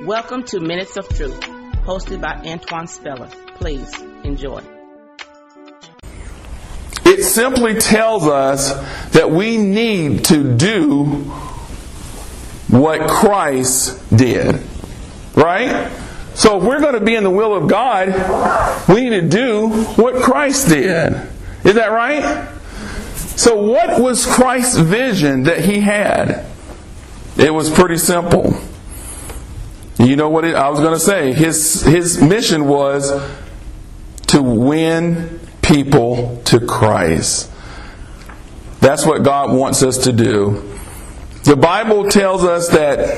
Welcome to Minutes of Truth, hosted by Antoine Speller. Please enjoy. It simply tells us that we need to do what Christ did. Right? So if we're going to be in the will of God, we need to do what Christ did. Is that right? So what was Christ's vision that he had? It was pretty simple. You know what I was going to say? His mission was to win people to Christ. That's what God wants us to do. The Bible tells us that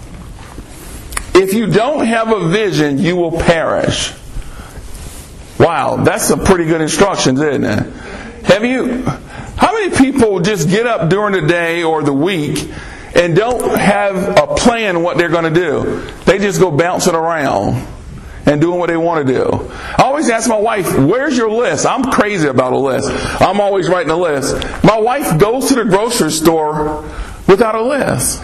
if you don't have a vision, you will perish. Wow, that's some pretty good instructions, isn't it? How many people just get up during the day or the week and don't have a plan what they're going to do? They just go bouncing around and doing what they want to do. I always ask my wife, where's your list? I'm crazy about a list. I'm always writing a list. My wife goes to the grocery store without a list.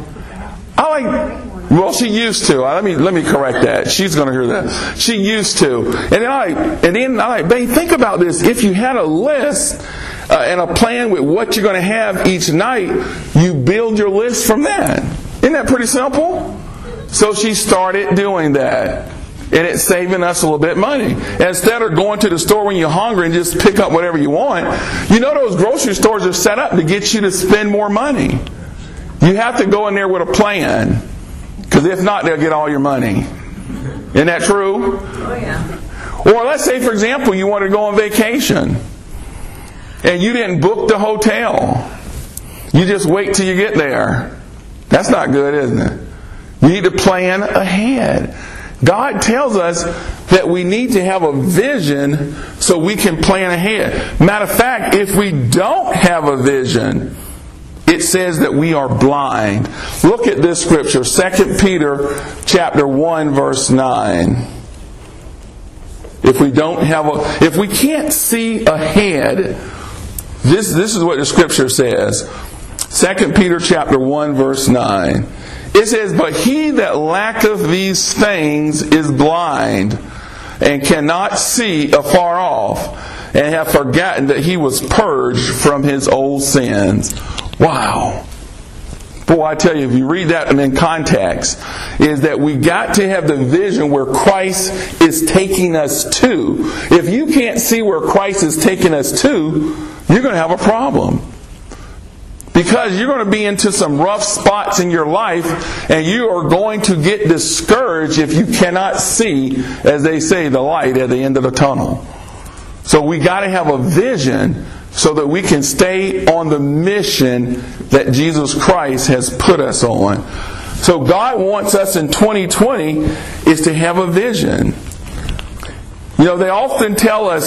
Well, she used to. Let me correct that. She's going to hear that. She used to. And then I'm like, babe, think about this. If you had a list and a plan with what you're going to have each night, you build your list from that. Isn't that pretty simple? So she started doing that. And it's saving us a little bit of money. Instead of going to the store when you're hungry and just pick up whatever you want, you know those grocery stores are set up to get you to spend more money. You have to go in there with a plan. Because if not, they'll get all your money. Isn't that true? Oh, yeah. Or let's say, for example, you want to go on vacation. And you didn't book the hotel. You just wait till you get there. That's not good, isn't it? You need to plan ahead. God tells us that we need to have a vision so we can plan ahead. Matter of fact, if we don't have a vision, it says that we are blind. Look at this scripture, 2 Peter chapter 1, verse 9. If we can't see ahead, this is what the scripture says. 2 Peter chapter 1, verse 9. It says, "But he that lacketh these things is blind, and cannot see afar off, and have forgotten that he was purged from his old sins." Wow. Boy, I tell you, if you read that in context, is that we got to have the vision where Christ is taking us to. If you can't see where Christ is taking us to, you're going to have a problem. Because you're going to be into some rough spots in your life, and you are going to get discouraged if you cannot see, as they say, the light at the end of the tunnel. So we got to have a vision so that we can stay on the mission that Jesus Christ has put us on. So God wants us in 2020 is to have a vision. You know, they often tell us,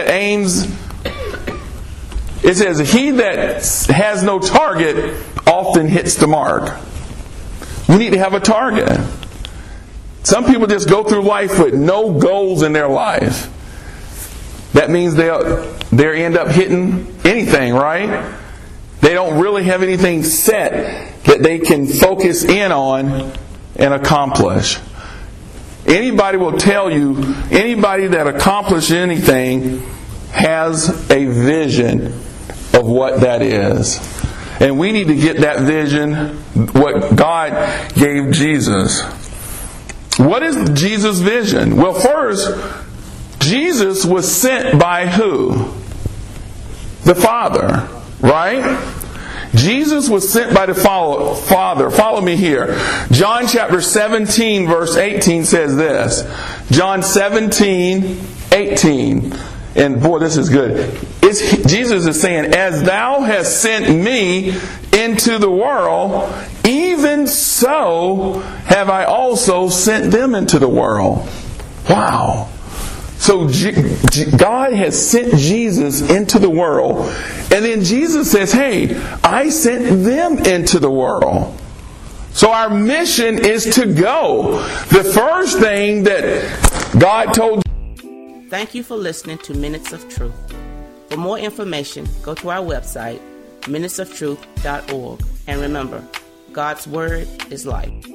it says, he that has no target often hits the mark. You need to have a target. Some people just go through life with no goals in their life. That means they end up hitting anything, right? They don't really have anything set that they can focus in on and accomplish. Anybody will tell you, anybody that accomplishes anything has a vision of what that is. And we need to get that vision, what God gave Jesus. What is Jesus' vision? Well, first, Jesus was sent by who? The Father, right? Jesus was sent by the Father. Follow me here. John chapter 17, verse 18 says this. John 17, 18. And boy, this is good. Jesus is saying, "As thou hast sent me into the world, even so have I also sent them into the world." Wow. So God has sent Jesus into the world. And then Jesus says, "Hey, I sent them into the world." So our mission is to go. The first thing that God told. Thank you for listening to Minutes of Truth. For more information, go to our website, minutesoftruth.org. And remember, God's Word is life.